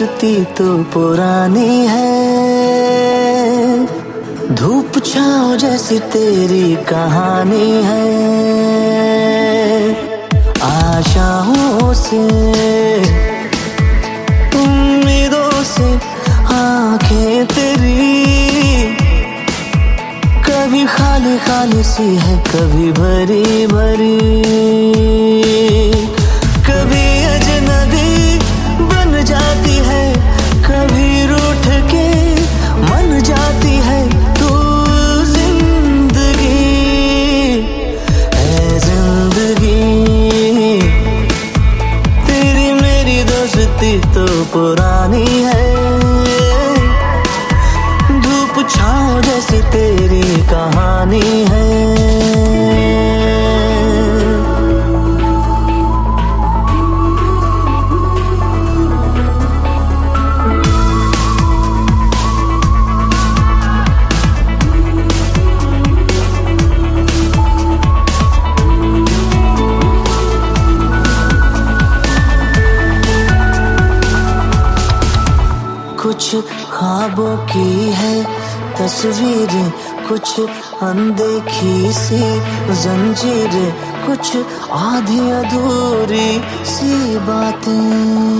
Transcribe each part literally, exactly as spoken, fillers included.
दोस्ती तो पुरानी है, धूप छाँव जैसी तेरी कहानी है। आशाओं से उम्मीदों से आंखें तेरी कभी खाली खाली सी है, कभी भरी भरी, कभी अजनबी बन जाती है, कभी रूठ के मन जाती है। तू जिंदगी है जिंदगी, तेरी मेरी दोस्ती तो पुरानी है, धूप छाँव जैसी तेरी कहानी है। कुछ ख्वाबों की है तस्वीरें, कुछ अनदेखी सी जंजीरें, कुछ आधी अधूरी सी बातें,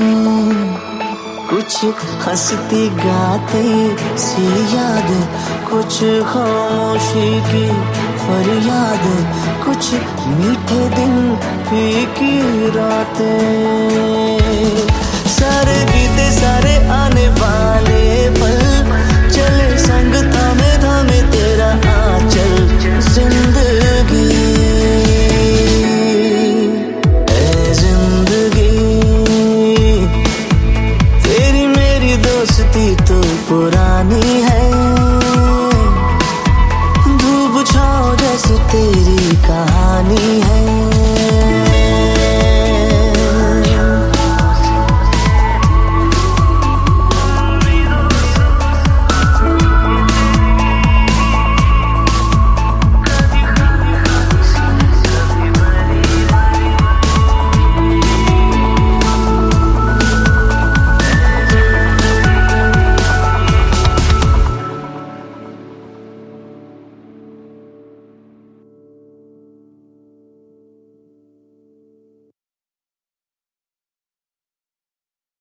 कुछ हंसती गाती सी यादें, कुछ खामोशी की फरियादें, कुछ मीठे दिन फीकी रातें। सारे बीते सारे आने वाले पल, चले संग थामे थामे तेरा आंचल। जिंदगी है जिंदगी, तेरी मेरी दोस्ती तो पुरानी है,